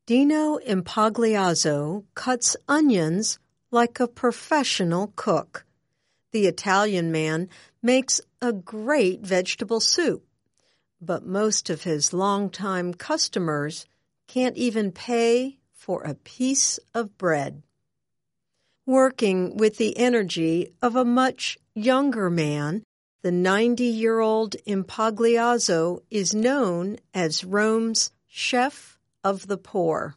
Dino Impagliazzo cuts onions like a professional cook. The Italian man makes a great vegetable soup, but most of his longtime customers can't even pay for a piece of bread. Working with the energy of a much younger man, the 90-year-old Impagliazzo is known as Rome's chef of the poor.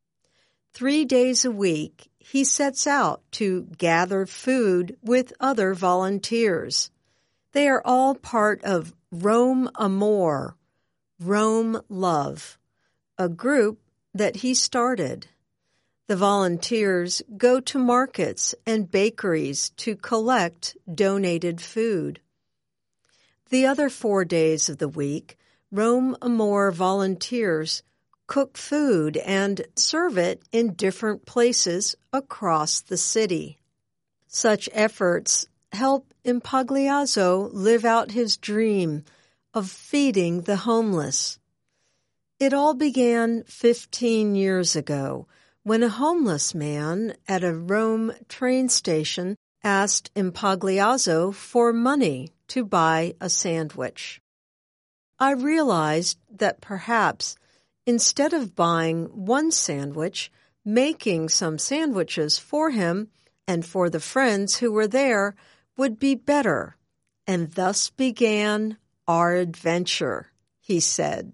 3 days a week, he sets out to gather food with other volunteers. They are all part of Rome Amor, Rome Love, a group that he started. The volunteers go to markets and bakeries to collect donated food. The other 4 days of the week, Rome Amor volunteers cook food and serve it in different places across the city. Such efforts help Impagliazzo live out his dream of feeding the homeless. It all began 15 years ago when a homeless man at a Rome train station asked Impagliazzo for money to buy a sandwich. I realized that perhaps instead of buying one sandwich, making some sandwiches for him and for the friends who were there would be better, and thus began our adventure, he said.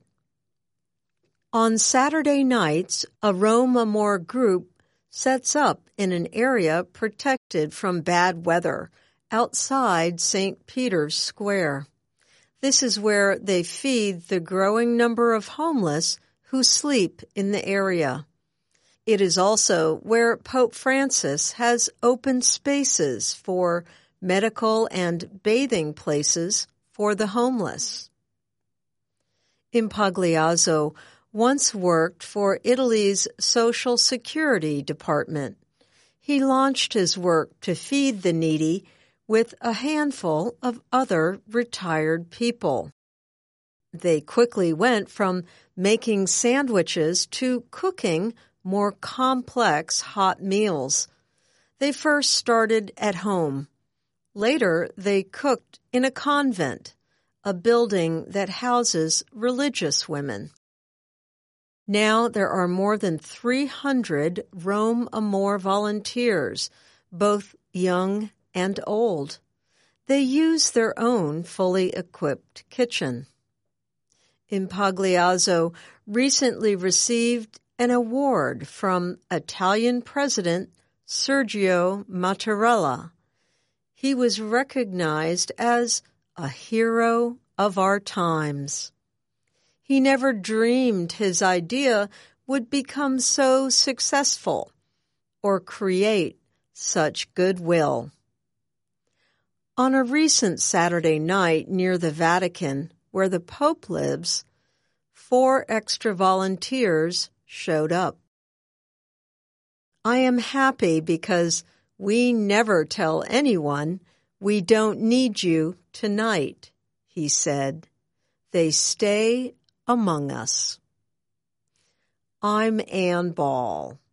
On Saturday nights, a Rome Amor group sets up in an area protected from bad weather outside St. Peter's Square. This is where they feed the growing number of homeless who sleep in the area. It is also where Pope Francis has opened spaces for medical and bathing places for the homeless. Impagliazzo once worked for Italy's Social Security Department. He launched his work to feed the needy with a handful of other retired people. They quickly went from making sandwiches to cooking more complex hot meals. They first started at home. Later, they cooked in a convent, a building that houses religious women. Now there are more than 300 Rome Amor volunteers, both young and old. They use their own fully equipped kitchen. Impagliazzo recently received an award from Italian President Sergio Mattarella. He was recognized as a hero of our times. He never dreamed his idea would become so successful or create such goodwill. On a recent Saturday night near the Vatican, where the Pope lives, 4 extra volunteers showed up. I am happy because we never tell anyone we don't need you tonight, he said. They stay among us. I'm Ann Ball.